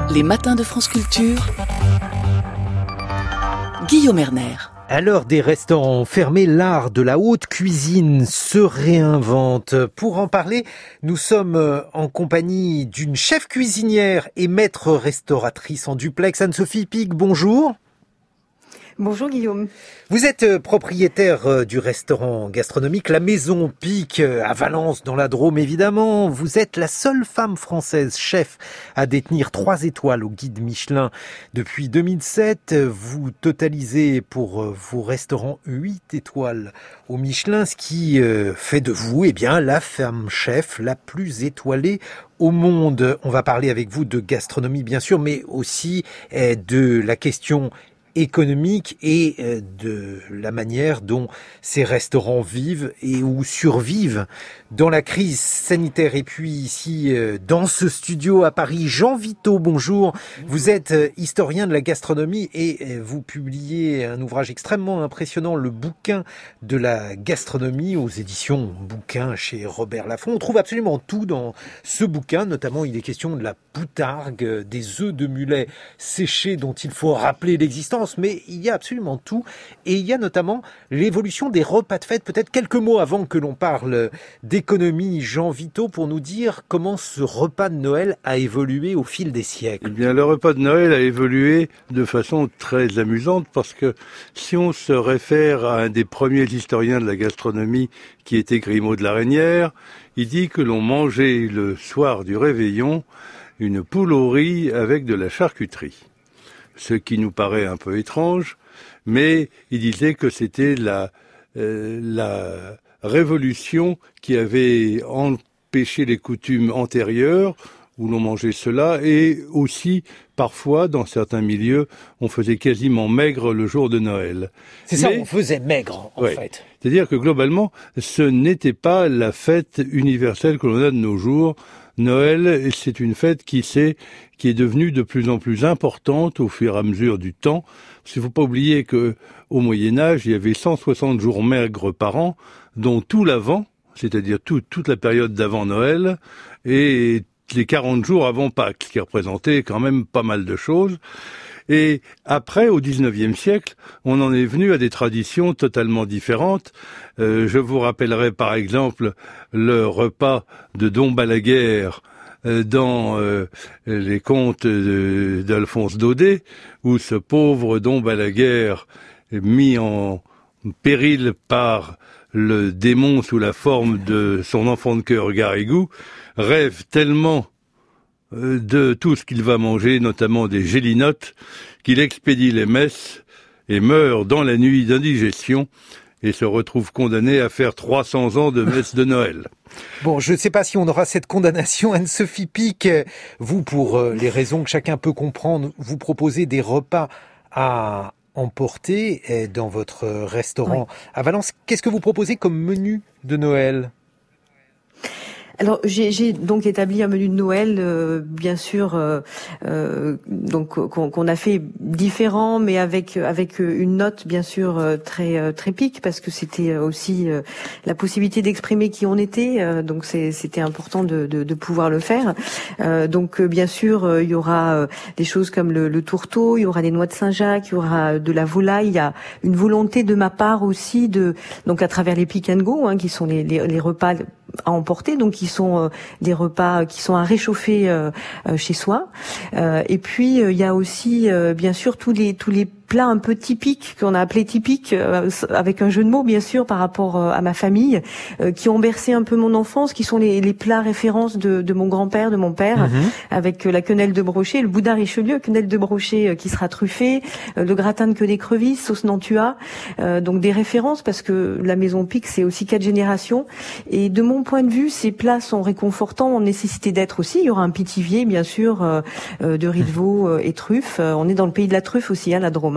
Les matins de France Culture, Guillaume Erner. À l'heure des restaurants fermés, l'art de la haute cuisine se réinvente. Pour en parler, nous sommes en compagnie d'une chef cuisinière et maître restauratrice en duplex, Anne-Sophie Pic. Bonjour. Bonjour Guillaume. Vous êtes propriétaire du restaurant gastronomique La Maison Pic à Valence dans la Drôme évidemment. Vous êtes la seule femme française chef à détenir 3 étoiles au guide Michelin depuis 2007. Vous totalisez pour vos restaurants 8 étoiles au Michelin, ce qui fait de vous la femme chef la plus étoilée au monde. On va parler avec vous de gastronomie bien sûr, mais aussi de la question économique et de la manière dont ces restaurants vivent et ou survivent dans la crise sanitaire. Et puis ici, dans ce studio à Paris, Jean Vito, bonjour. Vous êtes historien de la gastronomie et vous publiez un ouvrage extrêmement impressionnant, Le bouquin de la gastronomie, aux éditions Bouquin chez Robert Laffont. On trouve absolument tout dans ce bouquin, notamment il est question de la poutargue, des œufs de mulet séchés dont il faut rappeler l'existence, mais il y a absolument tout. Et il y a notamment l'évolution des repas de fête. Peut-être quelques mots avant que l'on parle d'économie, Jean Vito, pour nous dire comment ce repas de Noël a évolué au fil des siècles. Eh bien, le repas de Noël a évolué de façon très amusante parce que si on se réfère à un des premiers historiens de la gastronomie qui était Grimaud de la Reynière, il dit que l'on mangeait le soir du réveillon une poule au riz avec de la charcuterie. Ce qui nous paraît un peu étrange, mais il disait que c'était la révolution qui avait empêché les coutumes antérieures où l'on mangeait cela, et aussi, parfois, dans certains milieux, on faisait quasiment maigre le jour de Noël. C'est ça, on faisait maigre, en fait. C'est-à-dire que, globalement, ce n'était pas la fête universelle que l'on a de nos jours. Noël, c'est une fête qui est devenue de plus en plus importante au fur et à mesure du temps. Parce qu'il ne faut pas oublier que au Moyen-Âge, il y avait 160 jours maigres par an, dont tout l'avant, c'est-à-dire toute la période d'avant Noël, et les 40 jours avant Pâques, ce qui représentait quand même pas mal de choses. Et après, au XIXe siècle, on en est venu à des traditions totalement différentes. Je vous rappellerai par exemple le repas de Dom Balaguer dans les contes d'Alphonse Daudet, où ce pauvre Dom Balaguer, mis en péril par le démon sous la forme de son enfant de cœur Garrigou, rêve tellement de tout ce qu'il va manger, notamment des gélinottes, qu'il expédie les messes et meurt dans la nuit d'indigestion et se retrouve condamné à faire 300 ans de messe de Noël. Bon, je ne sais pas si on aura cette condamnation, Anne-Sophie Pic. Vous, pour les raisons que chacun peut comprendre, vous proposez des repas à emporter dans votre restaurant à Valence. Qu'est-ce que vous proposez comme menu de Noël ? Alors j'ai donc établi un menu de Noël, bien sûr, donc qu'on a fait différent, mais avec une note bien sûr très pique, parce que c'était aussi la possibilité d'exprimer qui on était, donc c'était important de pouvoir le faire. Donc bien sûr il y aura des choses comme le tourteau, il y aura des noix de Saint-Jacques, il y aura de la volaille. Il y a une volonté de ma part aussi donc à travers les pick and go, qui sont les repas à emporter, donc qui sont des repas qui sont à réchauffer chez soi. Et puis il y a aussi bien sûr tous les plats un peu typiques qu'on a appelés typiques, avec un jeu de mots bien sûr par rapport à ma famille, qui ont bercé un peu mon enfance, qui sont les plats références de mon grand-père, de mon père, avec la quenelle de brochet, le boudin Richelieu, quenelle de brochet qui sera truffée, le gratin de queue d'écrevisse, sauce Nantua, donc des références, parce que la Maison Pic c'est aussi 4 générations, et de mon point de vue ces plats sont réconfortants en nécessité d'être aussi. Il y aura un pitivier bien sûr de riz de veau et truffes, on est dans le pays de la truffe aussi, la Drôme.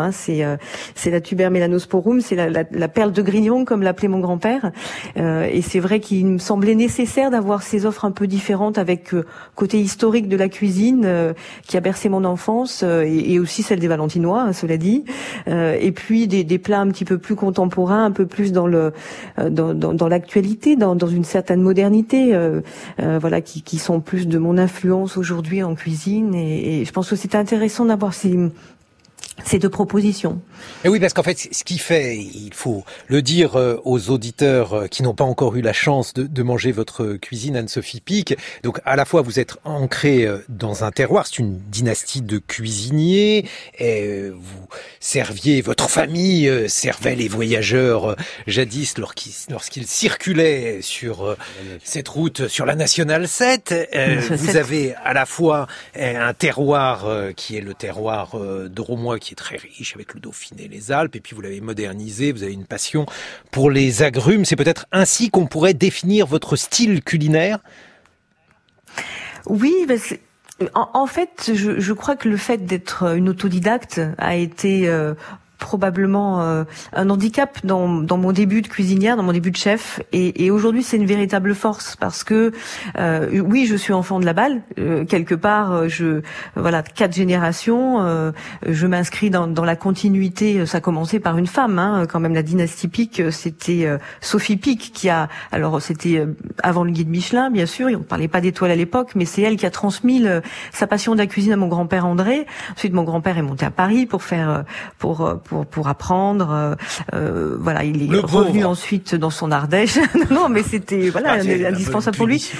Hein. C'est la Tuber melanosporum, c'est la perle de Grignon, comme l'appelait mon grand-père. Et c'est vrai qu'il me semblait nécessaire d'avoir ces offres un peu différentes, avec côté historique de la cuisine qui a bercé mon enfance, et aussi celle des Valentinois, hein, cela dit. Et puis des plats un petit peu plus contemporains, un peu plus dans l'actualité, dans une certaine modernité, voilà, qui sont plus de mon influence aujourd'hui en cuisine. Et je pense que c'est intéressant d'avoir ces deux propositions. Et oui, parce qu'en fait, ce qui fait, il faut le dire aux auditeurs qui n'ont pas encore eu la chance de manger votre cuisine, Anne-Sophie Pic. Donc, à la fois, vous êtes ancré dans un terroir, c'est une dynastie de cuisiniers, et vous serviez, votre famille servait les voyageurs jadis lorsqu'ils circulaient sur cette route, sur la Nationale 7. Vous avez à la fois un terroir qui est le terroir drômois, qui est très riche avec le Dauphiné, les Alpes, et puis vous l'avez modernisé, vous avez une passion pour les agrumes. C'est peut-être ainsi qu'on pourrait définir votre style culinaire? Oui, en fait, je crois que le fait d'être une autodidacte a été probablement un handicap dans mon début de cuisinière, dans mon début de chef, et aujourd'hui c'est une véritable force, parce que oui, je suis enfant de la balle, quelque part, voilà, 4 générations, je m'inscris dans la continuité. Ça a commencé par une femme, hein, quand même. La dynastie Pic, c'était Sophie Pic alors c'était avant le guide Michelin, bien sûr, on ne parlait pas d'étoiles à l'époque, mais c'est elle qui a transmis sa passion de la cuisine à mon grand-père André. Ensuite, mon grand-père est monté à Paris pour apprendre. Voilà, il est revenu ensuite dans son Ardèche. Non, mais c'était indispensable pour lui.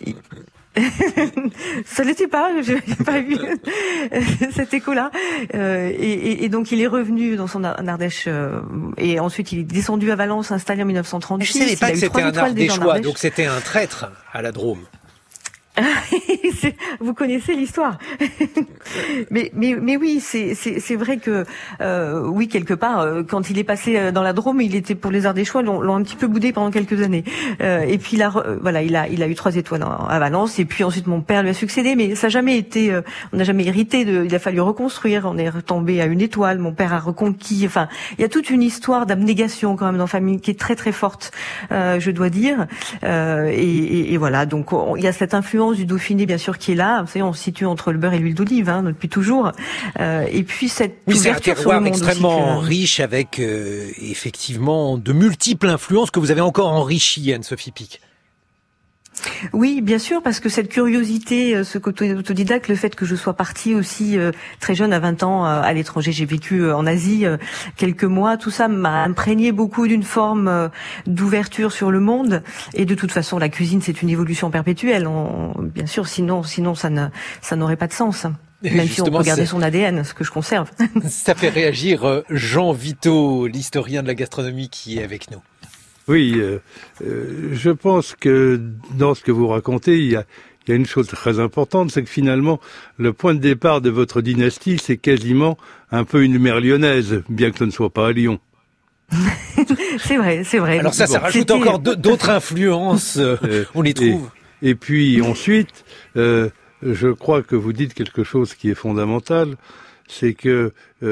Ça l'était pas, j'ai pas vu cet écho-là. Et donc il est revenu dans son Ardèche, et ensuite il est descendu à Valence, installé en 1936. Je savais pas que c'était un Ardéchois, donc c'était un traître à la Drôme. Vous connaissez l'histoire. mais oui, c'est vrai que oui, quelque part, quand il est passé dans la Drôme, il était, pour les Ardéchois, l'ont un petit peu boudé pendant quelques années. Et puis là, voilà, il a eu 3 étoiles à Valence, et puis ensuite mon père lui a succédé, mais ça n'a jamais été, on n'a jamais hérité il a fallu reconstruire. On est retombé à 1 étoile. Mon père a reconquis. Enfin, il y a toute une histoire d'abnégation quand même dans la famille qui est très très forte, je dois dire. Et voilà, donc il y a cette influence du Dauphiné, bien sûr, qui est là. Vous savez, on se situe entre le beurre et l'huile d'olive, hein, depuis toujours. Et puis cette ouverture sur le monde, c'est un terroir extrêmement riche, avec effectivement de multiples influences que vous avez encore enrichies, Anne-Sophie Pic. Oui, bien sûr, parce que cette curiosité, ce côté autodidacte, le fait que je sois partie aussi très jeune, à 20 ans, à l'étranger, j'ai vécu en Asie quelques mois, tout ça m'a imprégné beaucoup d'une forme d'ouverture sur le monde. Et de toute façon, la cuisine, c'est une évolution perpétuelle. Bien sûr, sinon ça n'aurait pas de sens. Même si on peut garder son ADN, ce que je conserve. Ça fait réagir Jean Vito, l'historien de la gastronomie, qui est avec nous. Oui, je pense que dans ce que vous racontez, il y a une chose très importante, c'est que finalement, le point de départ de votre dynastie, c'est quasiment un peu une mère lyonnaise, bien que ce ne soit pas à Lyon. C'est vrai. Alors ça rajoute encore d'autres influences, on les trouve. Et puis ensuite, je crois que vous dites quelque chose qui est fondamental, c'est que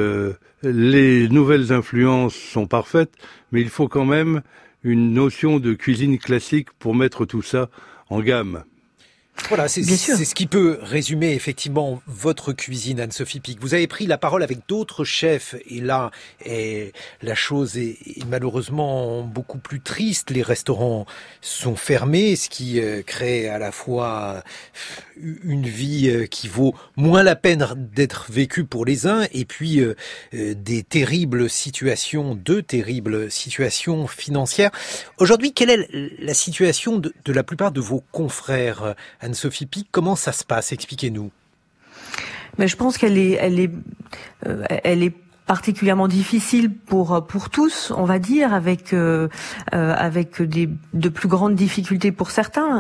les nouvelles influences sont parfaites, mais il faut quand même une notion de cuisine classique pour mettre tout ça en gamme. Voilà, c'est ce qui peut résumer effectivement votre cuisine, Anne-Sophie Pic. Vous avez pris la parole avec d'autres chefs, et là, la chose est malheureusement beaucoup plus triste. Les restaurants sont fermés, ce qui crée à la fois une vie qui vaut moins la peine d'être vécue pour les uns, et puis deux terribles situations financières. Aujourd'hui, quelle est la situation de la plupart de vos confrères, Anne-Sophie Pic? Comment ça se passe? Expliquez-nous. Mais je pense qu'elle est particulièrement difficile pour tous, on va dire, avec de plus grandes difficultés pour certains.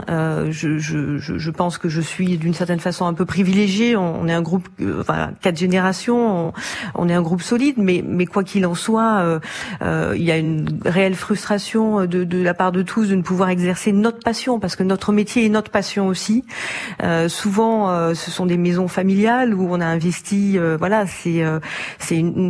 Je pense que je suis d'une certaine façon un peu privilégiée. On est un groupe, 4 générations, on est un groupe solide, mais quoi qu'il en soit, il y a une réelle frustration de la part de tous de ne pouvoir exercer notre passion, parce que notre métier est notre passion aussi. Souvent, ce sont des maisons familiales où on a investi, c'est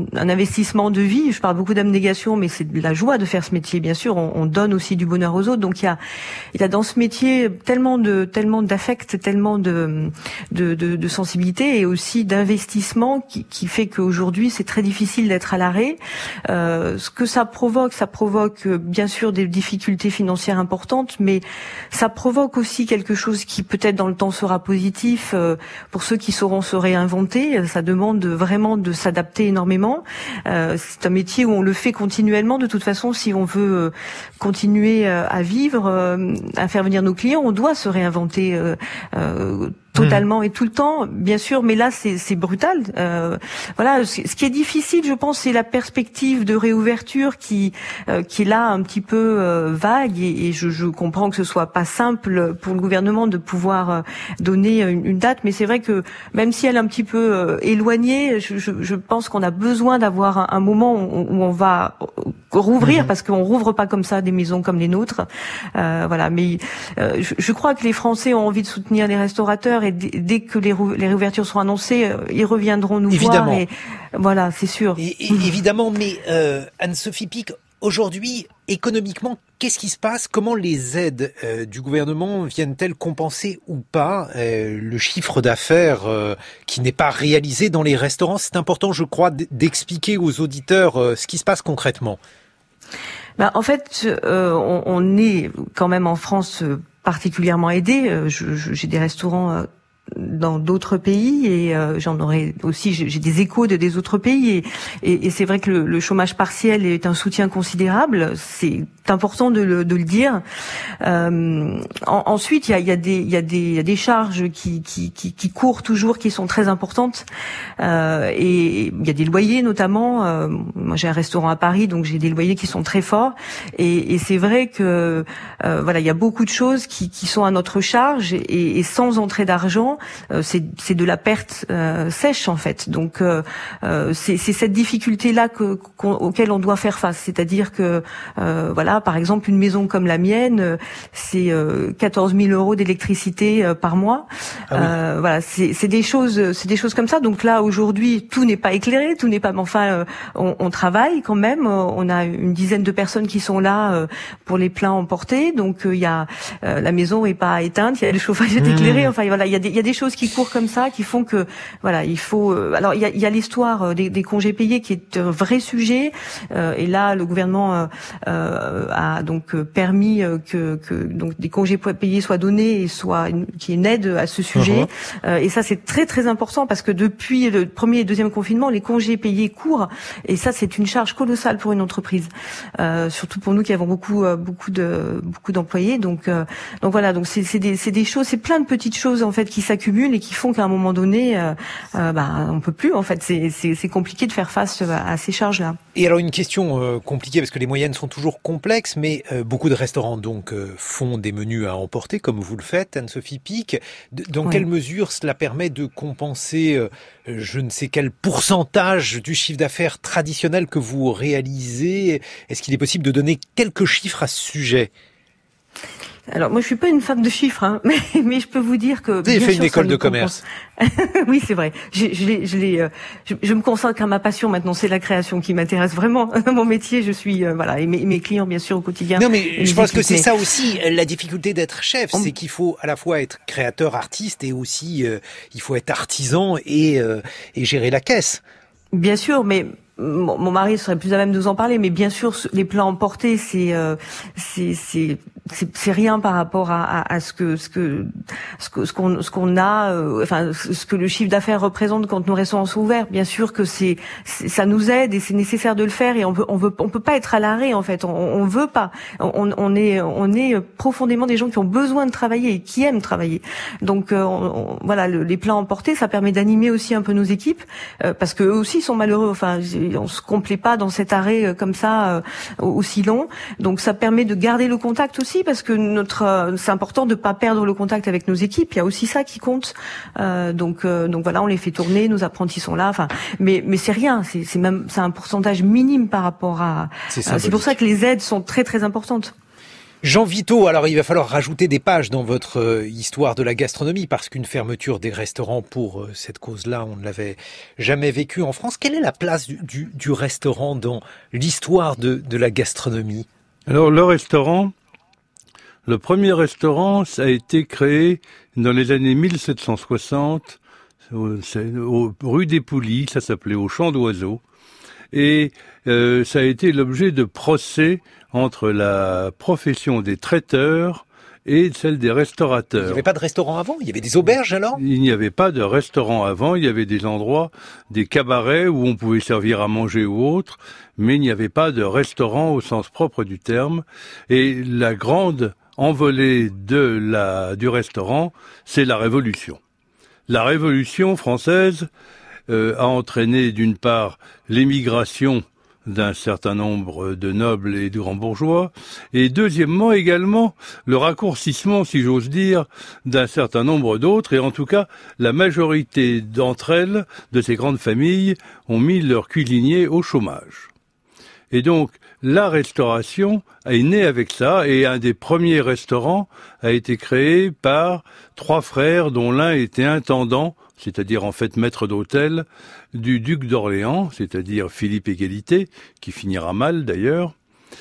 un investissement de vie. Je parle beaucoup d'abnégation, mais c'est de la joie de faire ce métier. Bien sûr, on donne aussi du bonheur aux autres. Donc il y a dans ce métier tellement d'affect, tellement de sensibilité et aussi d'investissement qui fait qu'aujourd'hui c'est très difficile d'être à l'arrêt. Ce que ça provoque bien sûr des difficultés financières importantes, mais ça provoque aussi quelque chose qui peut-être dans le temps sera positif pour ceux qui sauront se réinventer. Ça demande vraiment de s'adapter énormément. C'est un métier où on le fait continuellement. De toute façon, si on veut continuer à vivre, à faire venir nos clients, on doit se réinventer totalement et tout le temps, bien sûr, mais là c'est brutal. Voilà, ce qui est difficile, je pense, c'est la perspective de réouverture qui est là un petit peu vague et je comprends que ce soit pas simple pour le gouvernement de pouvoir donner une date, mais c'est vrai que même si elle est un petit peu éloignée, je pense qu'on a besoin d'avoir un moment où on va rouvrir parce qu'on rouvre pas comme ça des maisons comme les nôtres. Voilà, mais je crois que les Français ont envie de soutenir les restaurateurs. Et dès que les réouvertures seront annoncées, ils reviendront nous voir. Et voilà, c'est sûr. Évidemment, mais Anne-Sophie Pic, aujourd'hui, économiquement, qu'est-ce qui se passe? Comment les aides du gouvernement viennent-elles compenser ou pas le chiffre d'affaires qui n'est pas réalisé dans les restaurants? C'est important, je crois, d'expliquer aux auditeurs ce qui se passe concrètement. En fait, on est quand même en France particulièrement aidé. J'ai des restaurants dans d'autres pays et j'en aurai aussi, j'ai des échos des autres pays et c'est vrai que le chômage partiel est un soutien considérable. C'est important de le dire. Ensuite, il y a des charges qui courent toujours, qui sont très importantes. Et il y a des loyers notamment. Moi, j'ai un restaurant à Paris, donc j'ai des loyers qui sont très forts. Et c'est vrai que voilà, il y a beaucoup de choses qui sont à notre charge et sans entrée d'argent, c'est de la perte sèche en fait. Donc c'est cette difficulté-là auquel on doit faire face. C'est-à-dire que voilà. Par exemple, une maison comme la mienne, c'est 14 000 € d'électricité par mois. Ah oui. Voilà, c'est des choses comme ça. Donc là, aujourd'hui, tout n'est pas éclairé, tout n'est pas. Mais enfin, on travaille quand même. On a une dizaine de personnes qui sont là pour les plats emportés. Donc il y a la maison est pas éteinte, il y a le chauffage est éclairé. Enfin voilà, il y a des choses qui courent comme ça, qui font que voilà, il faut. Alors il y a l'histoire des congés payés qui est un vrai sujet. Et là, le gouvernement a donc permis que donc des congés payés soient donnés et qu'il y ait une aide à ce sujet. Et ça c'est très très important parce que depuis le premier et deuxième confinement, les congés payés courent et ça c'est une charge colossale pour une entreprise. Surtout pour nous qui avons beaucoup d'employés. Donc voilà, donc c'est des choses, c'est plein de petites choses en fait qui s'accumulent et qui font qu'à un moment donné, on peut plus en fait. C'est compliqué de faire face à ces charges-là. Et alors une question compliquée parce que les moyennes sont toujours complexes, mais beaucoup de restaurants donc font des menus à emporter comme vous le faites, Anne-Sophie Pic. Dans quelle mesure cela permet de compenser je ne sais quel pourcentage du chiffre d'affaires traditionnel que vous réalisez? Est-ce qu'il est possible de donner quelques chiffres à ce sujet? Alors moi je suis pas une fan de chiffres, hein, mais je peux vous dire que vous avez fait une école de commerce. Oui c'est vrai. Je me consacre à ma passion maintenant. C'est la création qui m'intéresse vraiment. Mon métier, je suis voilà et mes clients bien sûr au quotidien. Non mais je pense que c'est ça aussi la difficulté d'être chef, c'est qu'il faut à la fois être créateur, artiste et aussi il faut être artisan et gérer la caisse. Bien sûr, mais mon mari serait plus à même de nous en parler, mais bien sûr les plats emportés c'est rien par rapport à ce qu'on a, enfin ce que le chiffre d'affaires représente quand nos restaurants sont ouverts. Bien sûr que ça nous aide et c'est nécessaire de le faire et on peut pas être à l'arrêt en fait. On veut pas. On est profondément des gens qui ont besoin de travailler et qui aiment travailler. Donc voilà, les plats emportés, ça permet d'animer aussi un peu nos équipes parce que eux aussi sont malheureux. Enfin, on se complaît pas dans cet arrêt comme ça aussi long. Donc ça permet de garder le contact aussi parce que c'est important de pas perdre le contact avec nos équipes. Il y a aussi ça qui compte. Donc voilà, on les fait tourner, nos apprentis sont là. Enfin, mais c'est rien. C'est un pourcentage minime par rapport à. C'est pour ça que les aides sont très très importantes. Jean Vito, alors il va falloir rajouter des pages dans votre histoire de la gastronomie parce qu'une fermeture des restaurants pour cette cause-là, on ne l'avait jamais vécu en France. Quelle est la place du restaurant dans l'histoire de la gastronomie? Alors le premier restaurant, ça a été créé dans les années 1760, rue des Poulies, ça s'appelait au Champ d'Oiseaux. Et ça a été l'objet de procès entre la profession des traiteurs et celle des restaurateurs. Il n'y avait pas de restaurant avant? Il y avait des auberges alors? Il n'y avait pas de restaurant avant, il y avait des endroits, des cabarets où on pouvait servir à manger ou autre, mais il n'y avait pas de restaurant au sens propre du terme. Et la grande envolée du restaurant, c'est la Révolution. La Révolution française a entraîné d'une part l'émigration d'un certain nombre de nobles et de grands bourgeois, et deuxièmement également le raccourcissement, si j'ose dire, d'un certain nombre d'autres, et en tout cas la majorité d'entre elles, de ces grandes familles, ont mis leurs cuisiniers au chômage. Et donc la restauration est née avec ça, et un des premiers restaurants a été créé par 3 frères dont l'un était intendant, c'est-à-dire en fait maître d'hôtel, du duc d'Orléans, c'est-à-dire Philippe Égalité, qui finira mal d'ailleurs,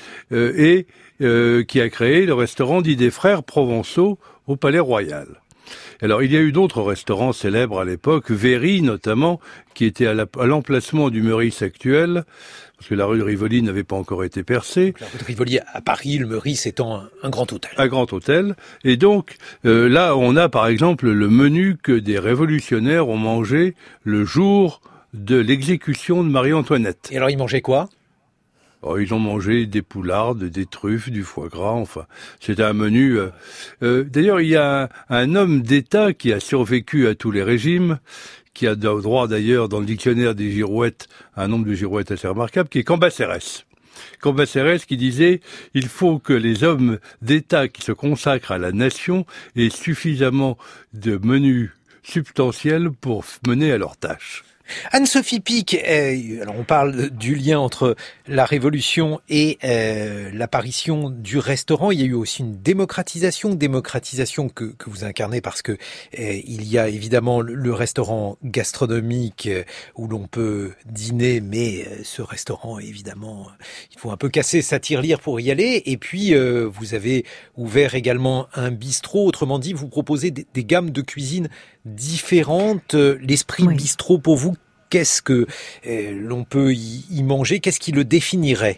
et qui a créé le restaurant dit des Frères Provençaux au Palais Royal. Alors il y a eu d'autres restaurants célèbres à l'époque, Véry notamment, qui était à l'emplacement du Meurice actuel, parce que la rue de Rivoli n'avait pas encore été percée. La rue de Rivoli à Paris, le Meurice étant un grand hôtel. Un grand hôtel. Et donc, là, on a par exemple le menu que des révolutionnaires ont mangé le jour de l'exécution de Marie-Antoinette. Et alors, ils mangeaient quoi? Oh, ils ont mangé des poulardes, des truffes, du foie gras, enfin, c'était un menu... D'ailleurs, il y a un homme d'État qui a survécu à tous les régimes, qui a droit d'ailleurs dans le dictionnaire des girouettes, un nombre de girouettes assez remarquable, qui est Cambacérès. Cambacérès qui disait « Il faut que les hommes d'État qui se consacrent à la nation aient suffisamment de menus substantiels pour mener à leur tâche. » Anne-Sophie Pic, alors on parle du lien entre la Révolution et l'apparition du restaurant. Il y a eu aussi une démocratisation que vous incarnez parce que il y a évidemment le restaurant gastronomique où l'on peut dîner, mais ce restaurant évidemment, il faut un peu casser sa tirelire pour y aller. Et puis vous avez ouvert également un bistrot, autrement dit, vous proposez des gammes de cuisine différentes. L'esprit bistrot pour vous, qu'est-ce que l'on peut y manger? Qu'est-ce qui le définirait?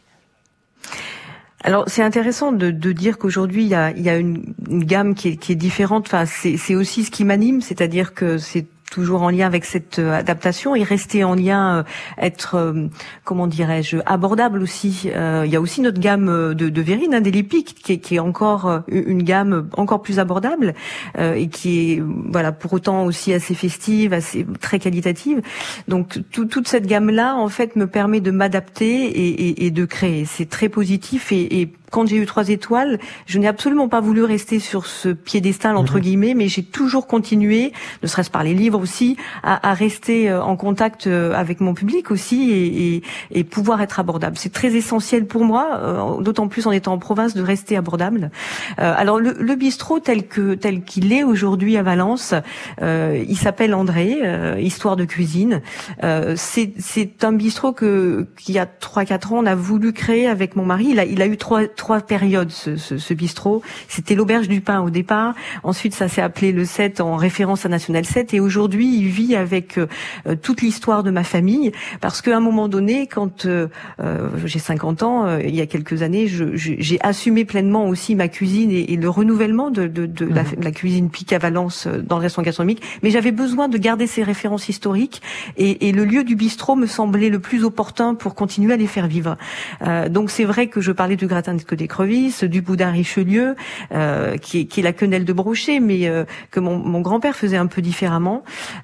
Alors c'est intéressant de dire qu'aujourd'hui il y a une gamme qui est différente. Enfin c'est aussi ce qui m'anime, c'est-à-dire que c'est toujours en lien avec cette adaptation et rester en lien, être, comment dirais-je, abordable aussi. Il y a aussi notre gamme de verrine, des Lipiques, qui est encore une gamme encore plus abordable et qui est, voilà, pour autant aussi assez festive, assez très qualitative. Donc toute cette gamme-là, en fait, me permet de m'adapter et de créer. C'est très positif et quand j'ai eu 3 étoiles, je n'ai absolument pas voulu rester sur ce piédestal entre guillemets, mais j'ai toujours continué, ne serait-ce par les livres aussi, à rester en contact avec mon public aussi et pouvoir être abordable. C'est très essentiel pour moi, d'autant plus en étant en province, de rester abordable. Alors le bistrot tel qu'il est aujourd'hui à Valence, il s'appelle André, Histoire de cuisine. C'est un bistrot qu'il y a 3-4 ans on a voulu créer avec mon mari. Il a eu trois périodes ce bistrot. C'était l'Auberge du Pain au départ. Ensuite, ça s'est appelé le 7 en référence à National 7. Et aujourd'hui, il vit avec toute l'histoire de ma famille. Parce qu'à un moment donné, quand j'ai 50 ans, il y a quelques années, j'ai assumé pleinement aussi ma cuisine et le renouvellement de la cuisine Pic à Valence dans le restaurant gastronomique. Mais j'avais besoin de garder ces références historiques. Et le lieu du bistrot me semblait le plus opportun pour continuer à les faire vivre. Donc c'est vrai que je parlais du gratin de queue d'écrevisse, du boudin Richelieu, qui est la quenelle de brochet, mais que mon grand-père faisait un peu différemment.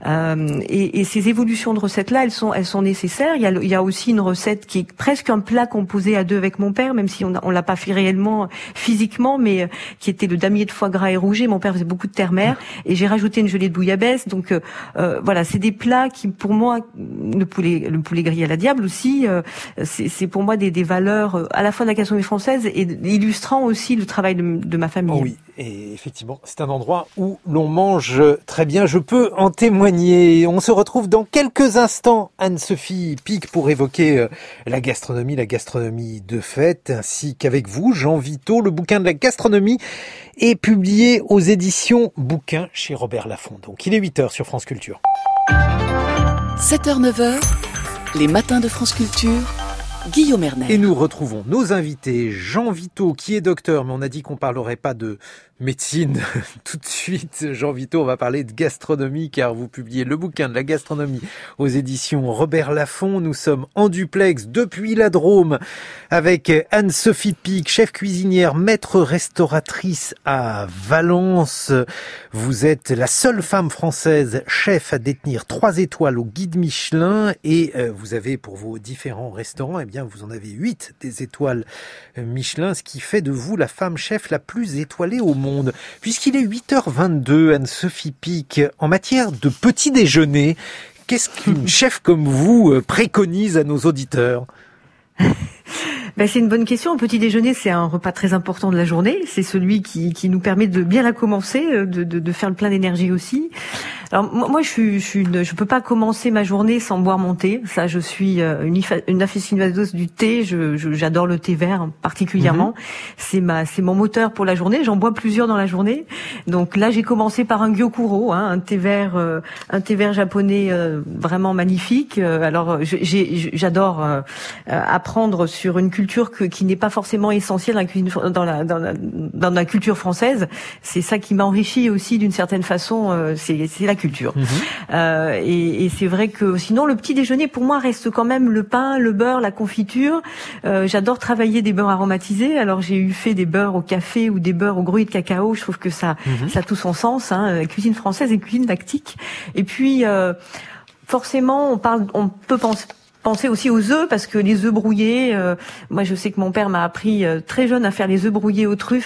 Et ces évolutions de recettes-là, elles sont nécessaires. Il y a aussi une recette qui est presque un plat composé à 2 avec mon père, même si on l'a pas fait réellement physiquement, mais qui était le damier de foie gras et rouget. Mon père faisait beaucoup de terre-mer, et j'ai rajouté une gelée de bouillabaisse. Donc voilà, c'est des plats qui, pour moi, le poulet grillé à la diable aussi, c'est pour moi des valeurs à la fois de la gastronomie française et illustrant aussi le travail de ma famille. Oh oui, et effectivement, c'est un endroit où l'on mange très bien, je peux en témoigner. On se retrouve dans quelques instants, Anne-Sophie Pic, pour évoquer la gastronomie de fête, ainsi qu'avec vous, Jean Vito. Le bouquin de la gastronomie est publié aux éditions Bouquins chez Robert Laffont. Donc il est 8h sur France Culture. 7h, 9h, les matins de France Culture, Guillaume Erner. Et nous retrouvons nos invités, Jean Vito, qui est docteur, mais on a dit qu'on parlerait pas de médecine tout de suite. Jean Vito, on va parler de gastronomie, car vous publiez le bouquin de la gastronomie aux éditions Robert Laffont. Nous sommes en duplex depuis la Drôme avec Anne-Sophie Pic, chef cuisinière, maître restauratrice à Valence. Vous êtes la seule femme française chef à détenir 3 étoiles au guide Michelin, et vous avez pour vos différents restaurants, eh bien, vous en avez 8 des étoiles Michelin, ce qui fait de vous la femme chef la plus étoilée au monde. Puisqu'il est 8h22, Anne-Sophie Pic, en matière de petit déjeuner, qu'est-ce qu'une chef comme vous préconise à nos auditeurs ? C'est une bonne question. Le petit déjeuner, c'est un repas très important de la journée. C'est celui qui nous permet de bien la commencer, de faire le plein d'énergie aussi. Alors moi, je peux pas commencer ma journée sans boire mon thé. Ça, je suis une aficionados du thé. J'adore le thé vert particulièrement. C'est mon moteur pour la journée. J'en bois plusieurs dans la journée. Donc là, j'ai commencé par un gyokuro, un thé vert japonais vraiment magnifique. Alors j'adore apprendre sur une culture qui n'est pas forcément essentielle dans la culture française. C'est ça qui m'a enrichi aussi d'une certaine façon. C'est la culture. Et c'est vrai que sinon le petit déjeuner pour moi reste quand même le pain, le beurre, la confiture. J'adore travailler des beurres aromatisés. Alors j'ai fait des beurres au café ou des beurres au gruau de cacao. Je trouve que ça a tout son sens. Cuisine française et cuisine lactique. Et puis forcément on peut penser aussi aux œufs, parce que les œufs brouillés, moi je sais que mon père m'a appris très jeune à faire les œufs brouillés aux truffes.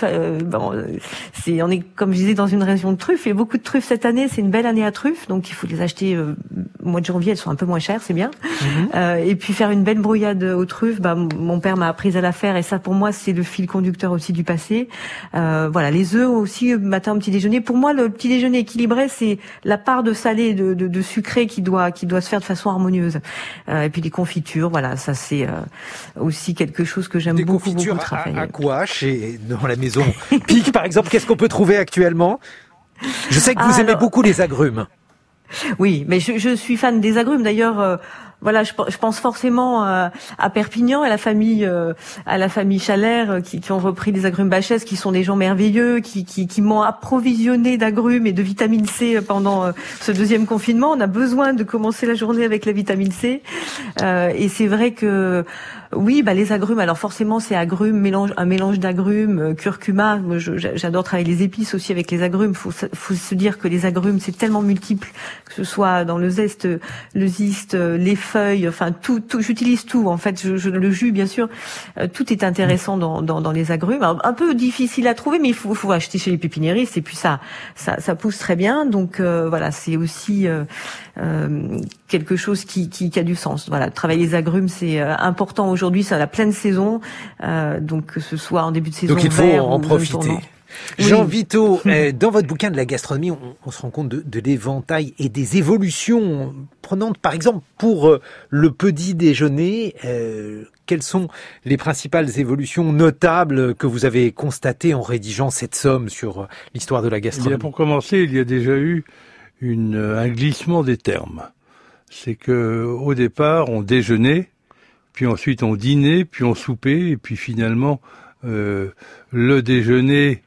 On est, comme je disais, dans une région de truffes. Il y a beaucoup de truffes cette année, c'est une belle année à truffes, donc il faut les acheter au mois de janvier, elles sont un peu moins chères, c'est bien. Et puis faire une belle brouillade aux truffes, mon père m'a appris à la faire, et ça pour moi c'est le fil conducteur aussi du passé. Voilà, les œufs aussi, matin au petit déjeuner. Pour moi, le petit déjeuner équilibré, c'est la part de salé et de sucré qui doit se faire de façon harmonieuse. Et puis les confitures, voilà, ça c'est aussi quelque chose que j'aime beaucoup travailler. À quoi dans la maison Pic, par exemple, qu'est-ce qu'on peut trouver actuellement ? Je sais que vous aimez beaucoup les agrumes. Oui, mais je suis fan des agrumes. D'ailleurs, voilà, je pense forcément à Perpignan, à la famille Chalère qui ont repris les agrumes Bachès, qui sont des gens merveilleux, qui m'ont approvisionné d'agrumes et de vitamine C pendant ce deuxième confinement. On a besoin de commencer la journée avec la vitamine C, et c'est vrai que oui, les agrumes. Alors forcément, c'est un mélange d'agrumes, curcuma. Moi, j'adore travailler les épices aussi avec les agrumes. Faut se dire que les agrumes, c'est tellement multiple, que ce soit dans le zeste, les feuilles, enfin tout. J'utilise tout. En fait, le jus, bien sûr, tout est intéressant dans les agrumes. Alors, un peu difficile à trouver, mais il faut acheter chez les pépiniéristes. Et puis ça pousse très bien. Donc voilà, c'est aussi quelque chose qui a du sens. Voilà, travailler les agrumes, c'est important aujourd'hui, c'est la pleine saison, donc que ce soit en début de saison. Donc il faut en profiter. Jean Vito, dans votre bouquin de la gastronomie, on se rend compte de l'éventail et des évolutions prenantes. Par exemple, pour le petit déjeuner, quelles sont les principales évolutions notables que vous avez constatées en rédigeant cette somme sur l'histoire de la gastronomie ? Pour commencer, il y a déjà eu un glissement des termes. C'est que au départ, on déjeunait, puis ensuite on dînait, puis on soupait, et puis finalement, le déjeuner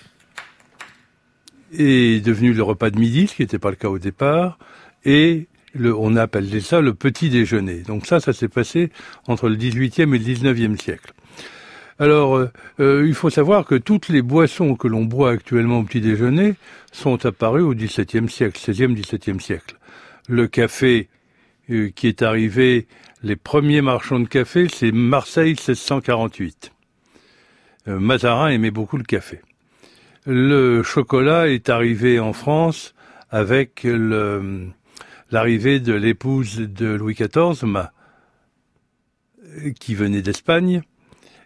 est devenu le repas de midi, ce qui n'était pas le cas au départ, et on appelait ça le petit déjeuner. Donc ça s'est passé entre le 18e et le 19e siècle. Alors, il faut savoir que toutes les boissons que l'on boit actuellement au petit déjeuner sont apparues au XVIIe siècle, XVIe, XVIIe siècle. Le café qui est arrivé, les premiers marchands de café, c'est Marseille 1648. Mazarin aimait beaucoup le café. Le chocolat est arrivé en France avec l'arrivée de l'épouse de Louis XIV, qui venait d'Espagne.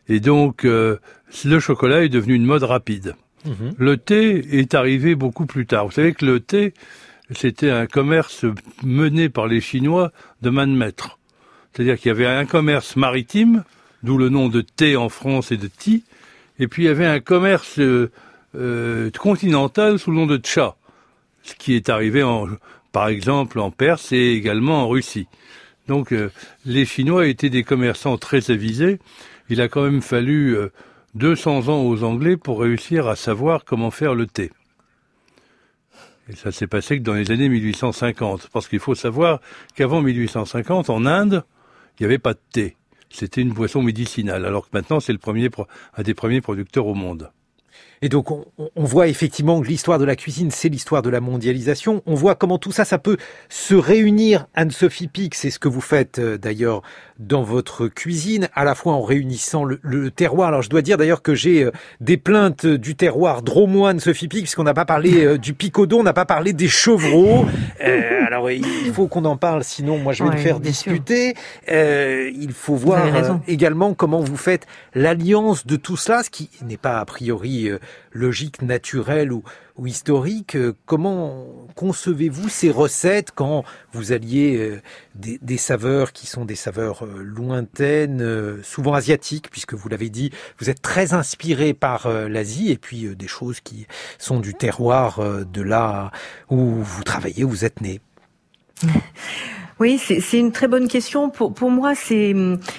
Et donc, le chocolat est devenu une mode rapide. Le thé est arrivé beaucoup plus tard. Vous savez que le thé, c'était un commerce mené par les Chinois de main de maître. C'est-à-dire qu'il y avait un commerce maritime, d'où le nom de thé en France et de tea, et puis il y avait un commerce continental sous le nom de cha, ce qui est arrivé par exemple en Perse et également en Russie. Donc les Chinois étaient des commerçants très avisés. Il a quand même fallu 200 ans aux Anglais pour réussir à savoir comment faire le thé. Et ça s'est passé que dans les années 1850. Parce qu'il faut savoir qu'avant 1850, en Inde, il n'y avait pas de thé. C'était une boisson médicinale. Alors que maintenant, c'est un des premiers producteurs au monde. Et donc, on voit effectivement que l'histoire de la cuisine, c'est l'histoire de la mondialisation. On voit comment tout ça, ça peut se réunir. Anne-Sophie Pic, c'est ce que vous faites d'ailleurs dans votre cuisine, à la fois en réunissant le terroir. Alors, je dois dire d'ailleurs que j'ai des plaintes du terroir drômois, Anne-Sophie Pic, puisqu'on n'a pas parlé du picodon, on n'a pas parlé des chevreaux. Alors, il faut qu'on en parle, sinon moi je vais me faire disputer. Il faut voir également comment vous faites l'alliance de tout cela, ce qui n'est pas a priori logique, naturelle ou historique. Comment concevez-vous ces recettes quand vous alliez des saveurs qui sont des saveurs lointaines, souvent asiatiques, puisque vous l'avez dit, vous êtes très inspiré par l'Asie, et puis des choses qui sont du terroir de là où vous travaillez, où vous êtes né? Oui, c'est une très bonne question. Pour moi, c'est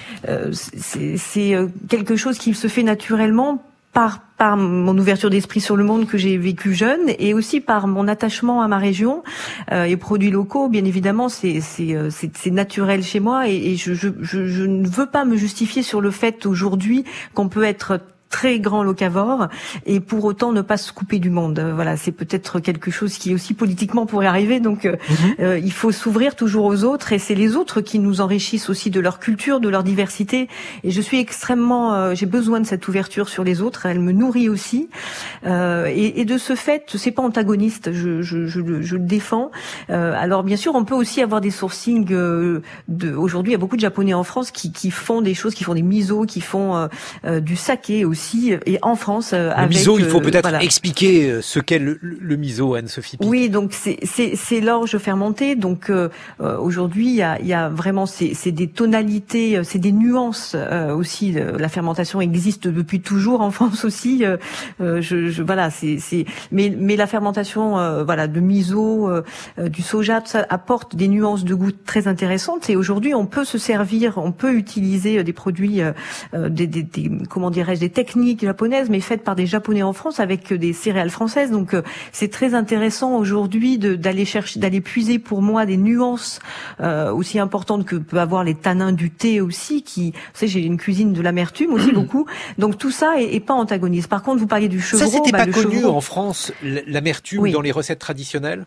quelque chose qui se fait naturellement par mon ouverture d'esprit sur le monde que j'ai vécu jeune, et aussi par mon attachement à ma région et produits locaux. Bien évidemment, c'est naturel chez moi, et je ne veux pas me justifier sur le fait aujourd'hui qu'on peut être très grand locavore et pour autant ne pas se couper du monde. Voilà, c'est peut-être quelque chose qui aussi politiquement pourrait arriver. Donc il faut s'ouvrir toujours aux autres, et c'est les autres qui nous enrichissent aussi de leur culture, de leur diversité. Et je suis extrêmement, j'ai besoin de cette ouverture sur les autres. Elle me nourrit aussi. Et de ce fait, c'est pas antagoniste. Je le défends. Alors bien sûr, on peut aussi avoir des sourcings. Aujourd'hui, il y a beaucoup de Japonais en France qui font des choses, qui font des miso, qui font du saké aussi. Et en France, le miso, il faut peut-être expliquer ce qu'est le miso, Anne-Sophie Pic. Oui, donc c'est l'orge fermentée. Donc aujourd'hui, il y a vraiment c'est des tonalités, c'est des nuances aussi. La fermentation existe depuis toujours en France aussi. Voilà, mais la fermentation, de miso, du soja, ça apporte des nuances de goût très intéressantes. Et aujourd'hui, on peut se servir, on peut utiliser des produits, comment dirais-je, des techniques japonaises, mais faites par des Japonais en France avec des céréales françaises. Donc c'est très intéressant aujourd'hui d'aller puiser pour moi des nuances aussi importantes que peut avoir les tanins du thé aussi. Vous savez, j'ai une cuisine de l'amertume aussi beaucoup. Donc tout ça est pas antagoniste. Par contre, vous parliez du chevreau. Ça, c'était pas connu en France, l'amertume dans les recettes traditionnelles.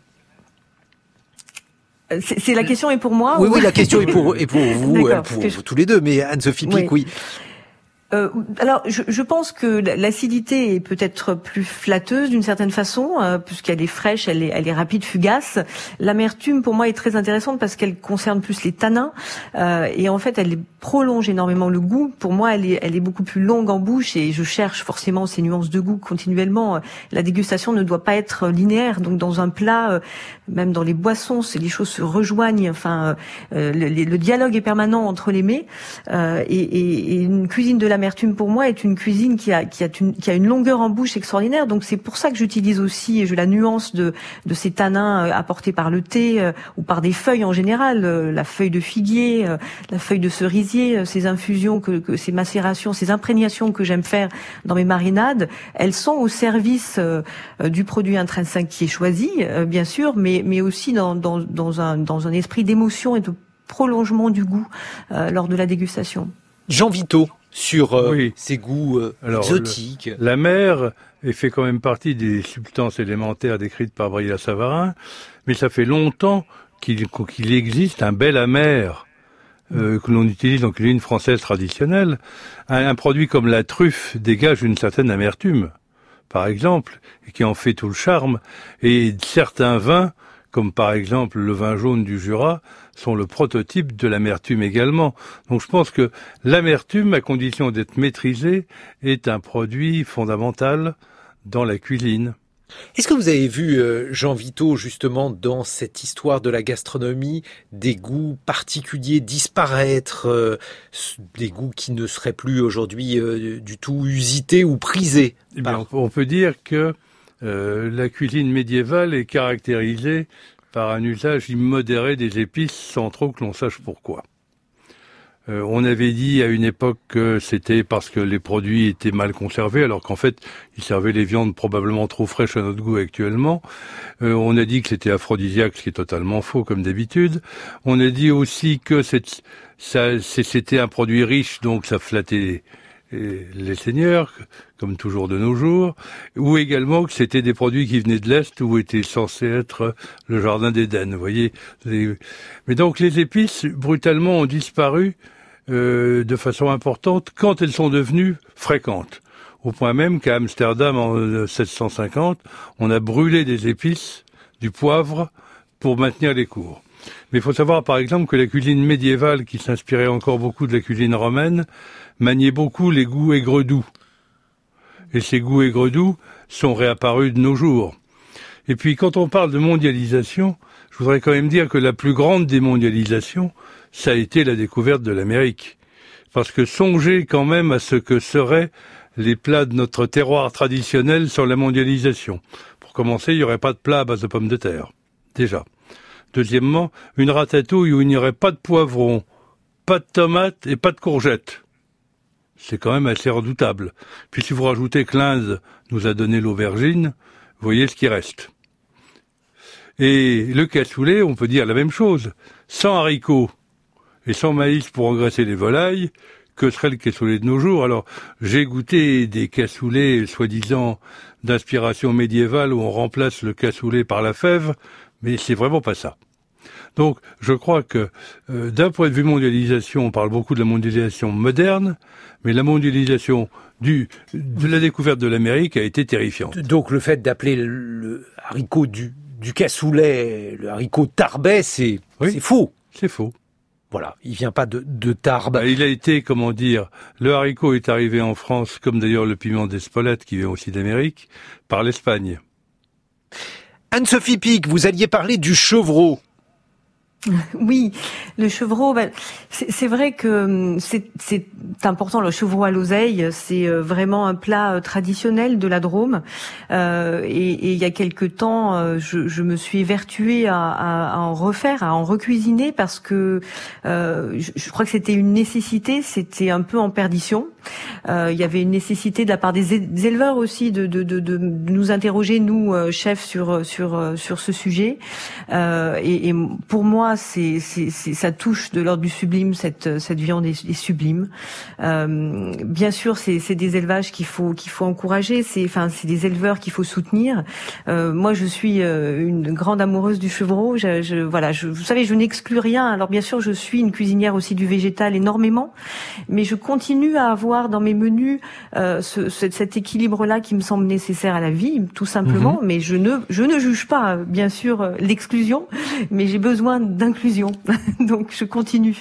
C'est la question est pour moi. Oui, la question est pour vous, pour tous les deux. Mais Anne-Sophie Pic, oui. Alors, je pense que l'acidité est peut-être plus flatteuse d'une certaine façon, puisqu'elle est fraîche, elle est rapide, fugace. L'amertume, pour moi, est très intéressante parce qu'elle concerne plus les tanins, et en fait, elle prolonge énormément le goût. Pour moi, elle est beaucoup plus longue en bouche, et je cherche forcément ces nuances de goût continuellement. La dégustation ne doit pas être linéaire, donc dans un plat, même dans les boissons, les choses se rejoignent. Enfin, le dialogue est permanent entre les mets, et une cuisine de l'amertume pour moi est une cuisine qui a une longueur en bouche extraordinaire. Donc c'est pour ça que j'utilise aussi la nuance de ces tanins apportés par le thé ou par des feuilles en général, la feuille de figuier, la feuille de cerisier, ces infusions ces macérations, ces imprégnations que j'aime faire dans mes marinades, elles sont au service du produit intrinsèque qui est choisi, bien sûr, mais aussi dans un esprit d'émotion et de prolongement du goût lors de la dégustation. Jean Vito, sur ces goûts exotiques. La mer fait quand même partie des substances élémentaires décrites par Brillat-Savarin, mais ça fait longtemps qu'il existe un bel amer que l'on utilise dans la cuisine française traditionnelle. Un produit comme la truffe dégage une certaine amertume, par exemple, et qui en fait tout le charme. Et certains vins, comme par exemple le vin jaune du Jura, sont le prototype de l'amertume également. Donc je pense que l'amertume, à condition d'être maîtrisée, est un produit fondamental dans la cuisine. Est-ce que vous avez vu, Jean Vito, justement, dans cette histoire de la gastronomie, des goûts particuliers disparaître, des goûts qui ne seraient plus aujourd'hui du tout usités ou prisés? Eh bien, on peut dire que la cuisine médiévale est caractérisée par un usage immodéré des épices sans trop que l'on sache pourquoi. On avait dit à une époque que c'était parce que les produits étaient mal conservés, alors qu'en fait, ils servaient les viandes probablement trop fraîches à notre goût actuellement. On a dit que c'était aphrodisiaque, ce qui est totalement faux, comme d'habitude. On a dit aussi que c'était un produit riche, donc ça flattait les seigneurs, comme toujours de nos jours, ou également que c'était des produits qui venaient de l'Est, où était censé être le jardin d'Éden, vous voyez. Mais donc les épices, brutalement, ont disparu de façon importante quand elles sont devenues fréquentes. Au point même qu'à Amsterdam, en 1750, on a brûlé des épices, du poivre, pour maintenir les cours. Mais il faut savoir, par exemple, que la cuisine médiévale, qui s'inspirait encore beaucoup de la cuisine romaine, maniait beaucoup les goûts aigre-doux. Et ces goûts aigre-doux sont réapparus de nos jours. Et puis, quand on parle de mondialisation, je voudrais quand même dire que la plus grande démondialisation, ça a été la découverte de l'Amérique. Parce que songez quand même à ce que seraient les plats de notre terroir traditionnel sans la mondialisation. Pour commencer, il n'y aurait pas de plat à base de pommes de terre. Déjà. Deuxièmement, une ratatouille où il n'y aurait pas de poivron, pas de tomates et pas de courgettes. C'est quand même assez redoutable. Puis si vous rajoutez que l'Inde nous a donné l'aubergine, voyez ce qui reste. Et le cassoulet, on peut dire la même chose. Sans haricots et sans maïs pour engraisser les volailles, que serait le cassoulet de nos jours? Alors, j'ai goûté des cassoulets soi-disant d'inspiration médiévale où on remplace le cassoulet par la fève, mais c'est vraiment pas ça. Donc, je crois que d'un point de vue mondialisation, on parle beaucoup de la mondialisation moderne, mais la mondialisation de la découverte de l'Amérique a été terrifiante. Donc, le fait d'appeler le haricot du cassoulet le haricot Tarbet, c'est faux. C'est faux. Voilà, il vient pas de Tarbes. Il a été, comment dire, le haricot est arrivé en France, comme d'ailleurs le piment d'Espelette, qui vient aussi d'Amérique, par l'Espagne. Anne-Sophie Pic, vous alliez parler du chevreau. Oui, le chevreau, c'est vrai que c'est important. Le chevreau à l'oseille, c'est vraiment un plat traditionnel de la Drôme. Et il y a quelque temps, je me suis évertuée à en refaire, à en recuisiner, parce que je crois que c'était une nécessité. C'était un peu en perdition. Il y avait une nécessité de la part des éleveurs aussi de nous interroger, nous chefs, sur ce sujet. Et pour moi, ça touche de l'ordre du sublime. Cette viande est sublime. Bien sûr, c'est des élevages qu'il faut encourager. C'est des éleveurs qu'il faut soutenir. Moi, je suis une grande amoureuse du chevreau. Vous savez, je n'exclus rien. Alors bien sûr, je suis une cuisinière aussi du végétal énormément, mais je continue à avoir dans mes menus cet équilibre-là qui me semble nécessaire à la vie, tout simplement. Mais je ne juge pas, bien sûr, l'exclusion, mais j'ai besoin d'inclusion. Donc je continue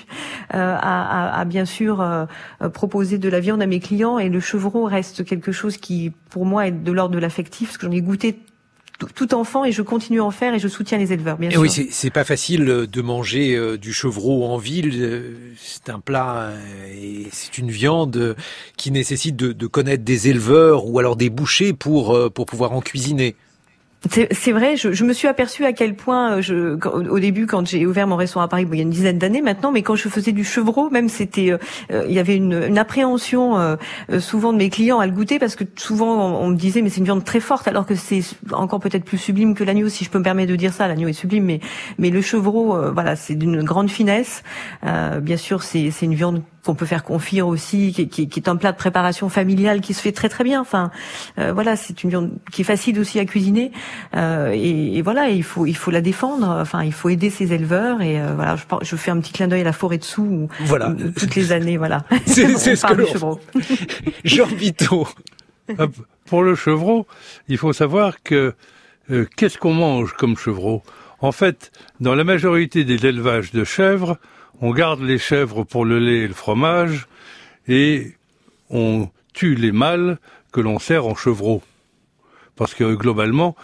à bien sûr proposer de la viande à mes clients, et le chevreau reste quelque chose qui, pour moi, est de l'ordre de l'affectif, parce que j'en ai goûté tout enfant et je continue à en faire, et je soutiens les éleveurs, bien sûr. Oui, c'est pas facile de manger du chevreau en ville. C'est un plat et c'est une viande qui nécessite de connaître des éleveurs ou alors des bouchers pour pouvoir en cuisiner. C'est vrai, je me suis aperçue à quel point, au début, quand j'ai ouvert mon restaurant à Paris, il y a une dizaine d'années maintenant, mais quand je faisais du chevreau, même il y avait une appréhension souvent de mes clients à le goûter, parce que souvent on me disait mais c'est une viande très forte, alors que c'est encore peut-être plus sublime que l'agneau, si je peux me permettre de dire ça. L'agneau est sublime, mais le chevreau, c'est d'une grande finesse. Bien sûr, c'est une viande qu'on peut faire confire aussi, qui est un plat de préparation familiale qui se fait très très bien. C'est une viande qui est facile aussi à cuisiner. Et il faut la défendre. Il faut aider ces éleveurs. Et je fais un petit clin d'œil à la forêt de Soux, toutes les années. Voilà. C'est ce que l'on. Jean Vito. Pour le chevreau, il faut savoir que qu'est-ce qu'on mange comme chevreau? En fait, dans la majorité des élevages de chèvres, on garde les chèvres pour le lait et le fromage, et on tue les mâles que l'on sert en chevreau. Parce que globalement,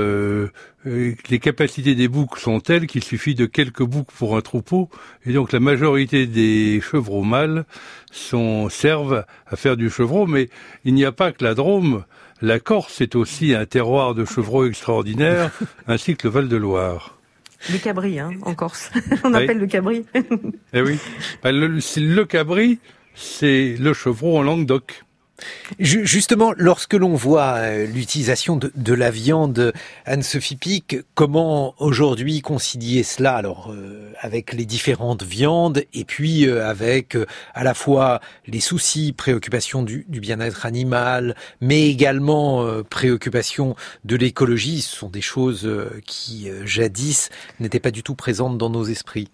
les capacités des boucs sont telles qu'il suffit de quelques boucs pour un troupeau, et donc la majorité des chevreaux mâles servent à faire du chevreau, mais il n'y a pas que la Drôme. La Corse est aussi un terroir de chevreaux extraordinaire, ainsi que le Val-de-Loire. Le cabri, en Corse. On appelle le cabri. Eh oui. Le cabri, c'est le chevreau en Languedoc. Justement, lorsque l'on voit l'utilisation de la viande, Anne-Sophie Pic, comment aujourd'hui concilier cela alors avec les différentes viandes et puis avec à la fois les soucis, préoccupations du bien-être animal, mais également préoccupations de l'écologie. Ce sont des choses qui jadis n'étaient pas du tout présentes dans nos esprits.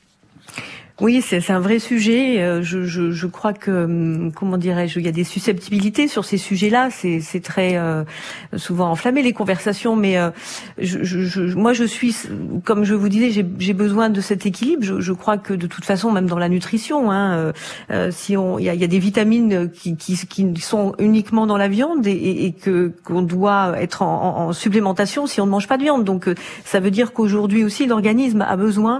Oui, c'est un vrai sujet. Je crois que, comment dirais-je, il y a des susceptibilités sur ces sujets-là. C'est très souvent enflammé les conversations, mais moi je suis, comme je vous disais, j'ai besoin de cet équilibre. Je crois que de toute façon, même dans la nutrition, si il y a des vitamines qui sont uniquement dans la viande et qu'on doit être en supplémentation si on ne mange pas de viande. Donc ça veut dire qu'aujourd'hui aussi l'organisme a besoin,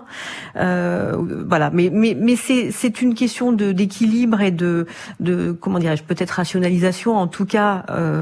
voilà. Mais c'est une question d'équilibre et de comment dirais-je, peut-être rationalisation. En tout cas,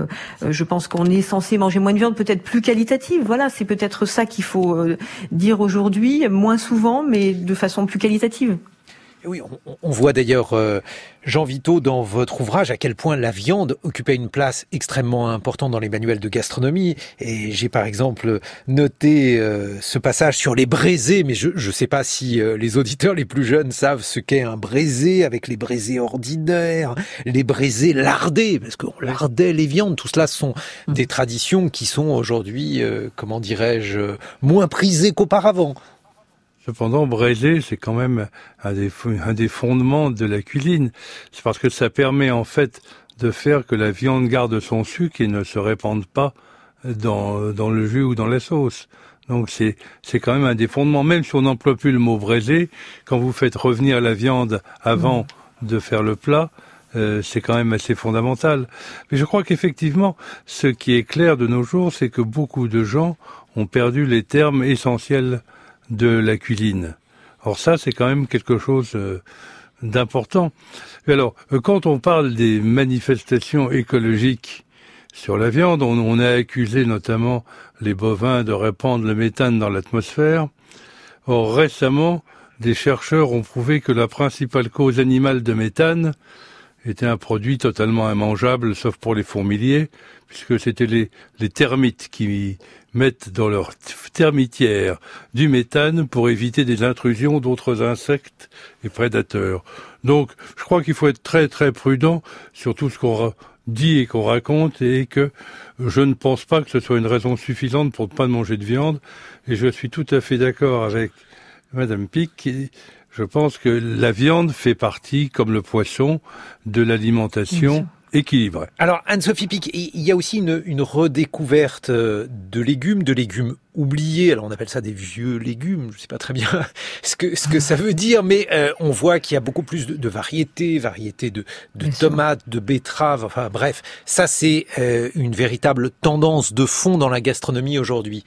je pense qu'on est censé manger moins de viande, peut-être plus qualitative. Voilà, c'est peut-être ça qu'il faut dire aujourd'hui, moins souvent, mais de façon plus qualitative. Oui, on voit d'ailleurs, Jean Vito, dans votre ouvrage, à quel point la viande occupait une place extrêmement importante dans les manuels de gastronomie. Et j'ai par exemple noté ce passage sur les braisés, mais je ne sais pas si les auditeurs les plus jeunes savent ce qu'est un braisé, avec les braisés ordinaires, les braisés lardés, parce qu'on lardait les viandes. Tout cela sont des traditions qui sont aujourd'hui, comment dirais-je, moins prisées qu'auparavant. Cependant, braiser, c'est quand même un des fondements de la cuisine. C'est parce que ça permet en fait de faire que la viande garde son sucre et ne se répande pas dans le jus ou dans la sauce. Donc c'est quand même un des fondements. Même si on n'emploie plus le mot braiser, quand vous faites revenir la viande avant de faire le plat, c'est quand même assez fondamental. Mais je crois qu'effectivement, ce qui est clair de nos jours, c'est que beaucoup de gens ont perdu les termes essentiels de la cuisine. Or ça, c'est quand même quelque chose d'important. Et alors, quand on parle des manifestations écologiques sur la viande, on a accusé notamment les bovins de répandre le méthane dans l'atmosphère. Or, récemment, des chercheurs ont prouvé que la principale cause animale de méthane était un produit totalement immangeable, sauf pour les fourmiliers, puisque c'était les termites qui mettent dans leur termitière du méthane pour éviter des intrusions d'autres insectes et prédateurs. Donc, je crois qu'il faut être très très prudent sur tout ce qu'on dit et qu'on raconte, et que je ne pense pas que ce soit une raison suffisante pour ne pas manger de viande. Et je suis tout à fait d'accord avec Madame Pic. Je pense que la viande fait partie, comme le poisson, de l'alimentation équilibrée. Alors, Anne-Sophie Pic, il y a aussi une redécouverte de légumes oubliés. Alors, on appelle ça des vieux légumes. Je ne sais pas très bien ce que ça veut dire, mais on voit qu'il y a beaucoup plus de variétés de tomates, de betteraves. Enfin, bref, ça, c'est une véritable tendance de fond dans la gastronomie aujourd'hui.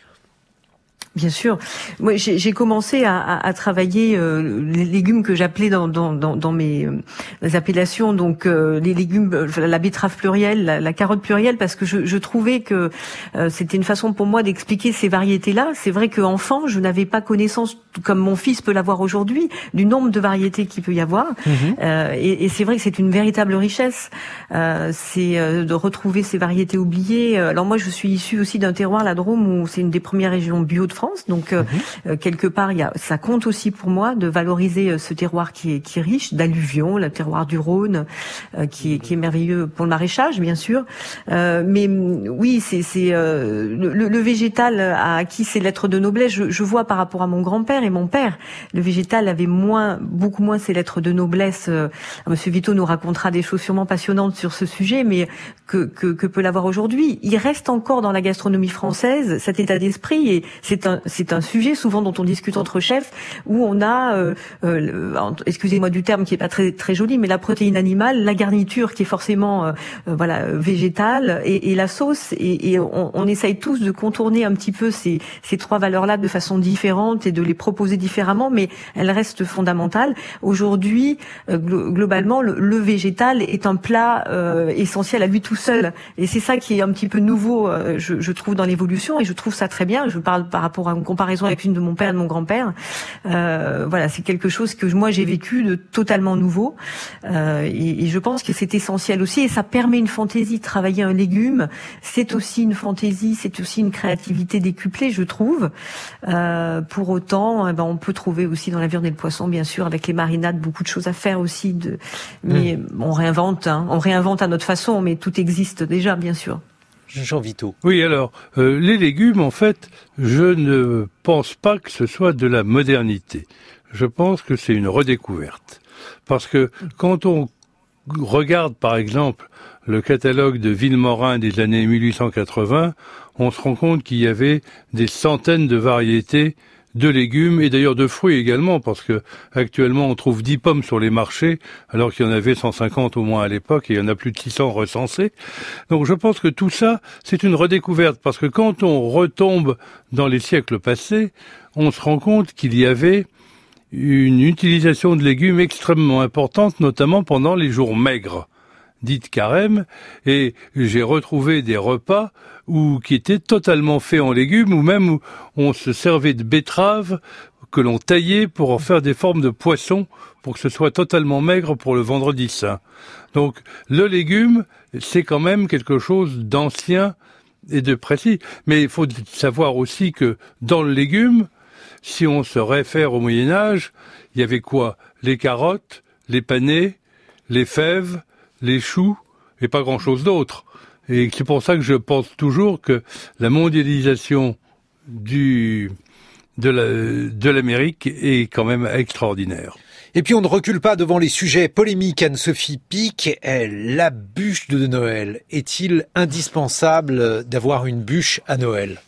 Bien sûr. Moi, j'ai commencé à travailler les légumes que j'appelais dans mes appellations, donc les légumes, la betterave plurielle, la carotte plurielle, parce que je trouvais que c'était une façon pour moi d'expliquer ces variétés-là. C'est vrai qu'enfant, je n'avais pas connaissance, comme mon fils peut l'avoir aujourd'hui, du nombre de variétés qu'il peut y avoir. Et c'est vrai que c'est une véritable richesse. C'est de retrouver ces variétés oubliées. Alors moi, je suis issue aussi d'un terroir, la Drôme, où c'est une des premières régions bio de France. Donc quelque part, ça compte aussi pour moi de valoriser ce terroir qui est riche d'alluvions, le terroir du Rhône, qui est merveilleux pour le maraîchage, bien sûr. Mais oui, c'est le végétal a acquis ses lettres de noblesse. Je vois par rapport à mon grand-père et mon père, le végétal avait beaucoup moins ses lettres de noblesse. Monsieur Vito nous racontera des choses sûrement passionnantes sur ce sujet, mais que peut l'avoir aujourd'hui. Il reste encore dans la gastronomie française cet état d'esprit, et un sujet souvent dont on discute entre chefs, où on a, excusez-moi du terme qui est pas très très joli, mais la protéine animale, la garniture qui est forcément végétale, et la sauce, et on essaye tous de contourner un petit peu ces trois valeurs-là de façon différente et de les proposer différemment, mais elles restent fondamentales. Aujourd'hui, globalement, le végétal est un plat essentiel à lui tout seul, et c'est ça qui est un petit peu nouveau, je trouve, dans l'évolution, et je trouve ça très bien. Je parle par rapport à une comparaison avec une de mon père et de mon grand-père. Voilà, c'est quelque chose que moi j'ai vécu de totalement nouveau, et je pense que c'est essentiel aussi, et ça permet une fantaisie. Travailler un légume, c'est aussi une fantaisie, c'est aussi une créativité décuplée, je trouve. Pour autant, on peut trouver aussi dans la viande et le poisson, bien sûr, avec les marinades, beaucoup de choses à faire aussi. Mais on réinvente à notre façon, mais tout existe déjà, bien sûr. Jean Vito. Oui, alors, les légumes, en fait, je ne pense pas que ce soit de la modernité. Je pense que c'est une redécouverte. Parce que quand on regarde, par exemple, le catalogue de Vilmorin des années 1880, on se rend compte qu'il y avait des centaines de variétés de légumes et d'ailleurs de fruits également, parce que actuellement on trouve 10 pommes sur les marchés, alors qu'il y en avait 150 au moins à l'époque, et il y en a plus de 600 recensés. Donc je pense que tout ça, c'est une redécouverte, parce que quand on retombe dans les siècles passés, on se rend compte qu'il y avait une utilisation de légumes extrêmement importante, notamment pendant les jours maigres, dites carême, et j'ai retrouvé des repas qui étaient totalement faits en légumes, ou même où on se servait de betteraves que l'on taillait pour en faire des formes de poissons, pour que ce soit totalement maigre pour le vendredi saint. Donc le légume, c'est quand même quelque chose d'ancien et de précis. Mais il faut savoir aussi que dans le légume, si on se réfère au Moyen-Âge, il y avait quoi? Les carottes, les panais, les fèves, les choux, et pas grand-chose d'autre. Et c'est pour ça que je pense toujours que la mondialisation de l'Amérique est quand même extraordinaire. Et puis on ne recule pas devant les sujets polémiques. Anne-Sophie Pic, la bûche de Noël. Est-il indispensable d'avoir une bûche à Noël?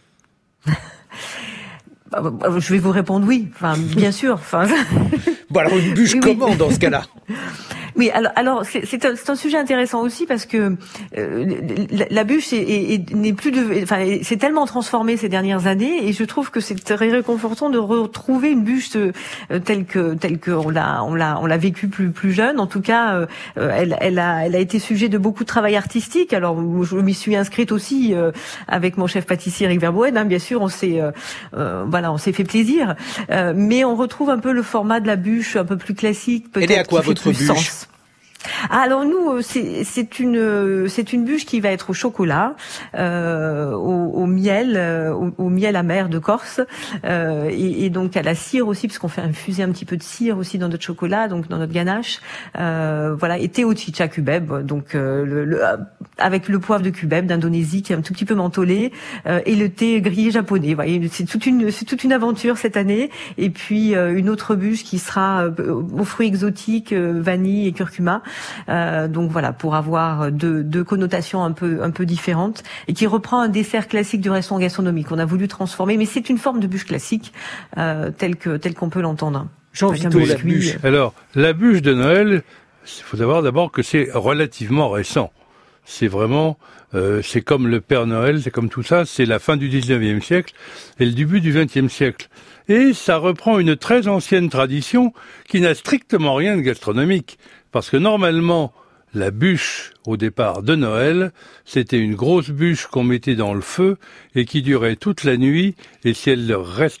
Je vais vous répondre oui. Enfin, bien sûr. Bon, alors une bûche, oui. Comment dans ce cas-là? Oui, alors c'est un sujet intéressant aussi, parce que la bûche n'est plus c'est tellement transformée ces dernières années, et je trouve que c'est très réconfortant de retrouver une bûche telle que on l'a vécue plus jeune. En tout cas, elle a été sujet de beaucoup de travail artistique. Alors je m'y suis inscrite aussi avec mon chef pâtissier Eric Verboed, hein, bien sûr. On s'est fait plaisir, mais on retrouve un peu le format de la bûche un peu plus classique. Elle est à quoi votre bûche? Sens. Alors nous, c'est une bûche qui va être au chocolat, au miel, au miel amer de Corse, et donc à la cire aussi, parce qu'on fait infuser un petit peu de cire aussi dans notre chocolat, donc dans notre ganache. Et thé au chicha cubeb, donc avec le poivre de cubeb d'Indonésie qui est un tout petit peu mentholé, et le thé grillé japonais. Vous voyez, c'est toute une aventure cette année. Et puis une autre bûche qui sera aux fruits exotiques, vanille et curcuma. Donc voilà, pour avoir deux connotations un peu différentes, et qui reprend un dessert classique du restaurant gastronomique. On a voulu transformer, mais c'est une forme de bûche classique telle qu'on peut l'entendre. Jean Vito, la bûche. Alors la bûche de Noël, il faut savoir d'abord que c'est relativement récent. C'est vraiment, c'est comme le Père Noël, c'est comme tout ça, c'est la fin du 19e siècle et le début du 20e siècle. Et ça reprend une très ancienne tradition qui n'a strictement rien de gastronomique. Parce que normalement, la bûche, au départ de Noël, c'était une grosse bûche qu'on mettait dans le feu et qui durait toute la nuit. Et si le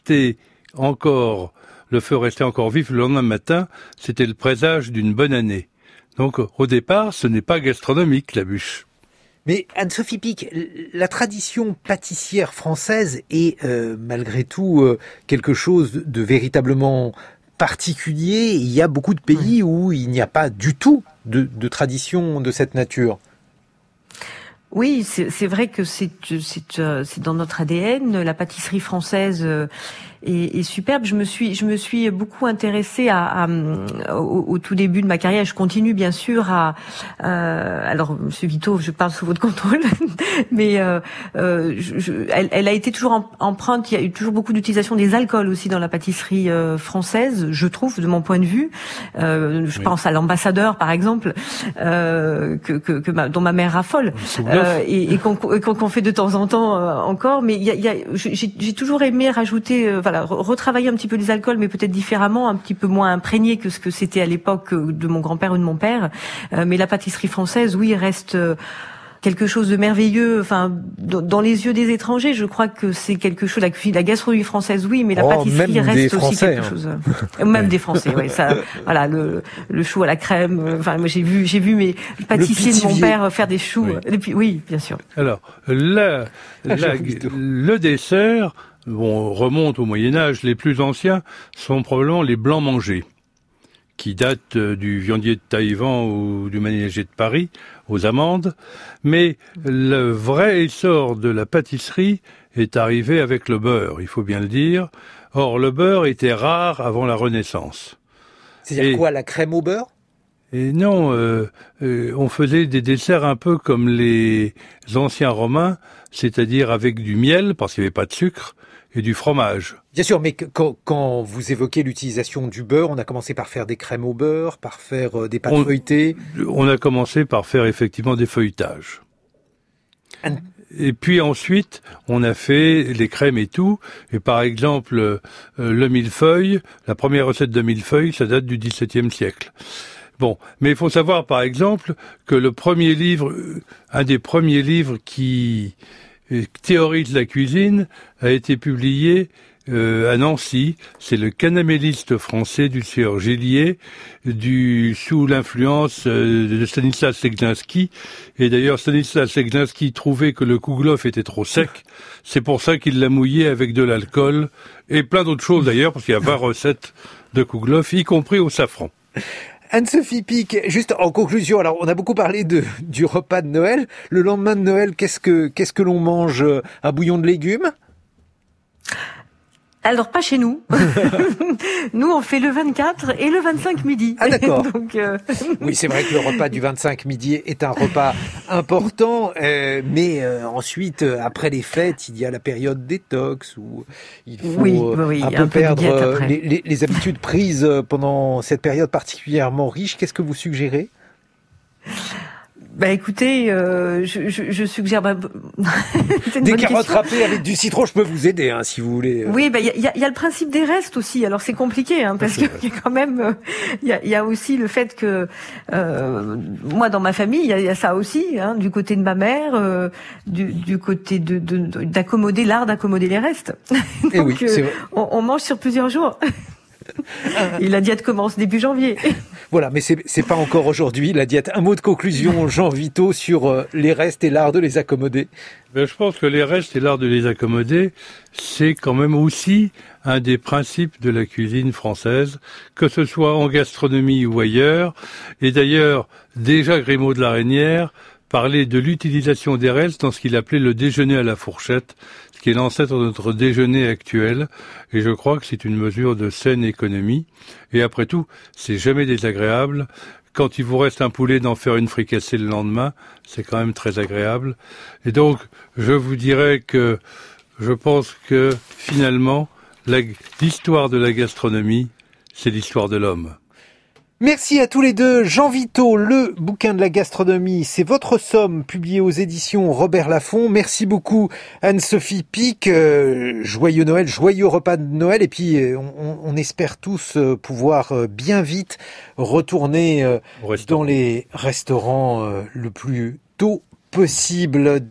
feu restait encore vif le lendemain matin, c'était le présage d'une bonne année. Donc, au départ, ce n'est pas gastronomique, la bûche. Mais Anne-Sophie Pic, la tradition pâtissière française est malgré tout quelque chose de véritablement particulier. Il y a beaucoup de pays où il n'y a pas du tout de tradition de cette nature. Oui, c'est vrai que c'est dans notre ADN. La pâtisserie française est superbe. Je me suis beaucoup intéressée au tout début de ma carrière. Je continue bien sûr alors Monsieur Vito, je parle sous votre contrôle, mais elle a été toujours empreinte. Il y a eu toujours beaucoup d'utilisation des alcools aussi dans la pâtisserie française, je trouve, de mon point de vue. Je pense à l'ambassadeur, par exemple, dont ma mère raffole, et qu'on fait de temps en temps encore. Mais j'ai toujours aimé rajouter, retravailler un petit peu les alcools, mais peut-être différemment, un petit peu moins imprégné que ce que c'était à l'époque de mon grand-père ou de mon père. Mais la pâtisserie française, oui, reste quelque chose de merveilleux. Enfin, dans les yeux des étrangers, je crois que c'est quelque chose. La gastronomie française, oui, mais la pâtisserie reste aussi quelque chose. Même des Français, oui. Ça, voilà, le chou à la crème. Enfin, moi, j'ai vu mes pâtissiers de mon père faire des choux. Oui. Et puis, oui, bien sûr. Alors, le dessert, remonte au Moyen-Âge. Les plus anciens sont probablement les blancs mangés, qui datent du viandier de Taïwan ou du manégé de Paris, aux amandes. Mais le vrai essor de la pâtisserie est arrivé avec le beurre, il faut bien le dire. Or, le beurre était rare avant la Renaissance. C'est-à-dire quoi, la crème au beurre ? Et non, on faisait des desserts un peu comme les anciens Romains, c'est-à-dire avec du miel, parce qu'il n'y avait pas de sucre, et du fromage. Bien sûr, mais quand vous évoquez l'utilisation du beurre, on a commencé par faire des crèmes au beurre, par faire des pâtes feuilletées. On a commencé par faire effectivement des feuilletages. Et puis ensuite, on a fait les crèmes et tout. Et par exemple, le millefeuille, la première recette de millefeuille, ça date du XVIIe siècle. Bon, mais il faut savoir par exemple que un des premiers livres qui théorise la cuisine a été publié à Nancy. C'est le canaméliste français du sieur Gillier, sous l'influence de Stanislas Legninski. Et d'ailleurs, Stanislas Legninski trouvait que le kouglof était trop sec. C'est pour ça qu'il l'a mouillé avec de l'alcool et plein d'autres choses d'ailleurs, parce qu'il y a 20 recettes de kouglof, y compris au safran. Anne-Sophie Pic, juste en conclusion, alors on a beaucoup parlé du repas de Noël. Le lendemain de Noël, qu'est-ce que l'on mange ? Un bouillon de légumes ? Alors, pas chez nous. Nous, on fait le 24 et le 25 midi. Ah, d'accord. Donc, oui, c'est vrai que le repas du 25 midi est un repas important, mais ensuite, après les fêtes, il y a la période détox où il faut un peu perdre les habitudes prises pendant cette période particulièrement riche. Qu'est-ce que vous suggérez ? Écoutez, je suggère des carottes râpées avec du citron, je peux vous aider si vous voulez. Oui, il y a le principe des restes aussi. Alors c'est compliqué parce que il y a quand même il y a aussi le fait que moi dans ma famille, il y a ça aussi du côté de ma mère, du côté d'accommoder l'art d'accommoder les restes. Donc oui, c'est vrai. On mange sur plusieurs jours. Et la diète commence début janvier. Voilà, mais c'est pas encore aujourd'hui la diète. Un mot de conclusion, Jean Vito, sur les restes et l'art de les accommoder. Je pense que les restes et l'art de les accommoder, c'est quand même aussi un des principes de la cuisine française, que ce soit en gastronomie ou ailleurs. Et d'ailleurs, déjà Grimaud de la Reynière parlait de l'utilisation des restes dans ce qu'il appelait le déjeuner à la fourchette, ce qui est l'ancêtre de notre déjeuner actuel, et je crois que c'est une mesure de saine économie. Et après tout, c'est jamais désagréable. Quand il vous reste un poulet, d'en faire une fricassée le lendemain, c'est quand même très agréable. Et donc, je vous dirais que je pense que finalement, l'histoire de la gastronomie, c'est l'histoire de l'homme. Merci à tous les deux. Jean Vito, le bouquin de la gastronomie, c'est votre somme, publié aux éditions Robert Laffont. Merci beaucoup Anne-Sophie Pic. Joyeux Noël, joyeux repas de Noël. Et puis on espère tous pouvoir bien vite retourner dans les restaurants le plus tôt possible.